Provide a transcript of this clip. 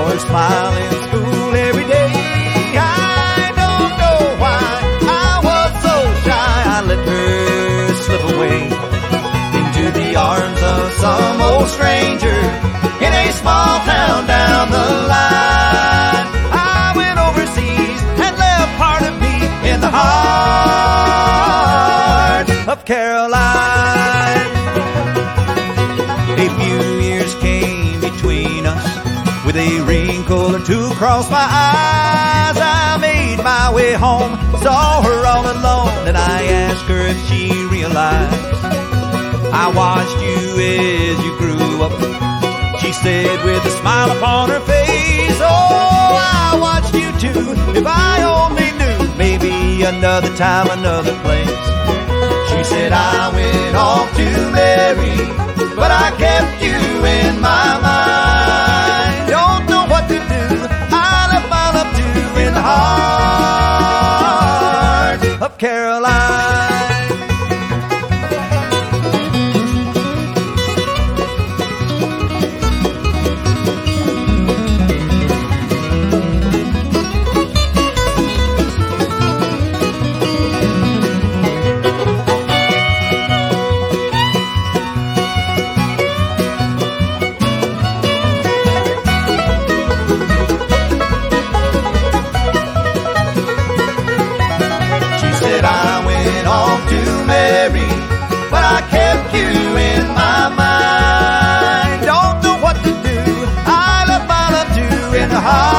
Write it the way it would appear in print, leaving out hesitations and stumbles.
her smile in school every day. I don't know why I was so shy. I let her slip away into the arms of some old stranger in a small town down the line. I went overseas and left part of me in the heart of Caroline. A few years came between us, with a wrinkle or two across my eyes. I made my way home, saw her all alone, and I asked her if she realized I watched you as you grew up. She said with a smile upon her face, oh, I watched you too. If I only knew, maybe another time, another place. She said I went off to marry, but I kept you in my mind. Don't know what to do, I left my love too in the heart of Caroline. I went off to marry, but I kept you in my mind. Don't know what to do, I left my love too in the heart